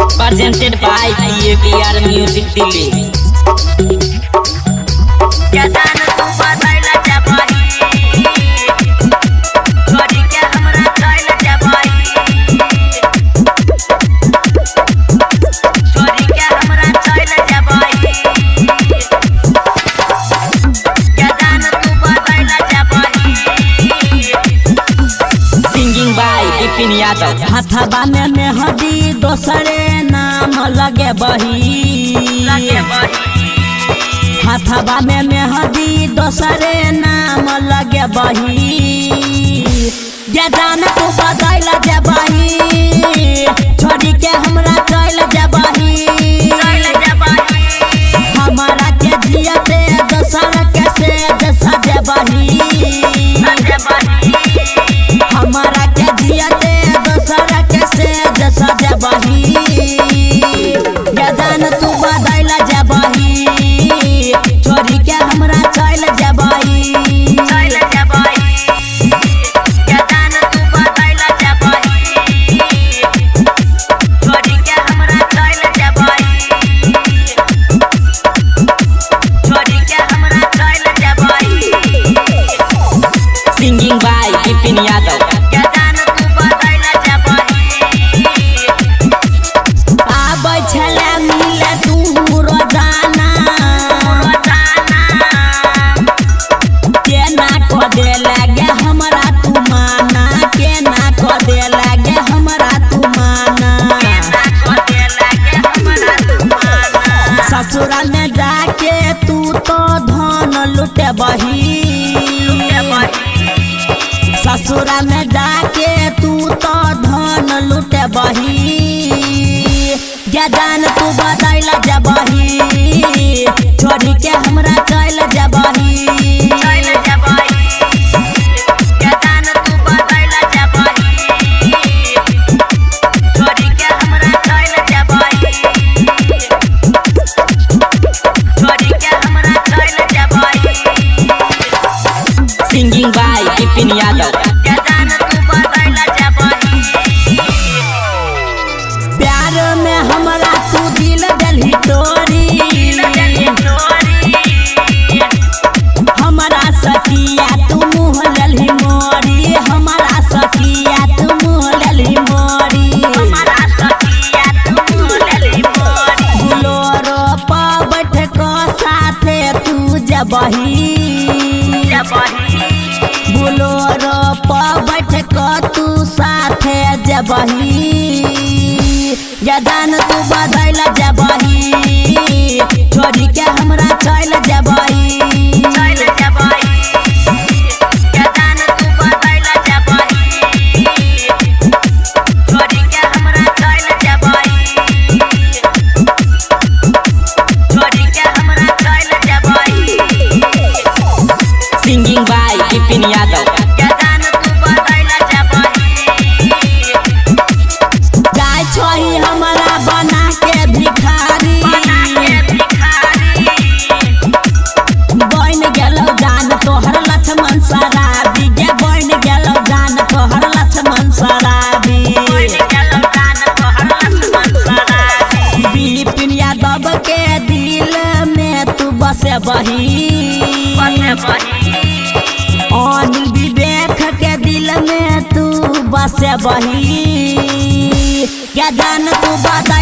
presented by PAPR Music Delhi. Singing by Ipin Yadav. हथबा में मेहदी दोसरे नाम लगे बही, हथबा में मेहदी दोसरे नाम लगे बही। ये जान तू बदल जबही, छोड़ी के हमरा चल जबही। हमारा के जियते दोसर के से जैसा जबही, हमारा के जियते दोसर के से जैसा जबही। ये जान तू बदल जबही, छोड़ी के हमरा चल जबही। Singing by Ipin Yadav. आबै छले मिले तू रोजाना, केना को दे लगे हमरा तू माना, केना को दे लगे हमरा तू माना। ससुराल में जाके तू तो धन लुटे बही, ससुराल में जाके तू तो धन लुटे बही। ये जान तू बदल जबही, छोड़ी के हमरा चल जबही। Singing by Ipin Yadav. प्यार में हमरा तू दिल दिलही तोरी, हमारा सखिया तू मुँह ललही मोरी, हमारा सखिया तू मुँह ललही मोरी। बुलोरो पा बैठ को साथे तू जबही, बुलोरो पा बैठ को तू साथे जबही। ये जान तू बदल जबही, छोड़ी के हमरा चल जबही। Singing by Ipin Yadav. जाय छोही हमरा बना के भिखारी, बन गेलौ जान तोहर लक्ष्मण शराबी, गे बन गेलौ जान तोहर लक्ष्मण शराबी। बिपिन यादव के दिल में तू बसे बही, अनिल विवेक के दिल में तू बसे बही। ये जान तू बदल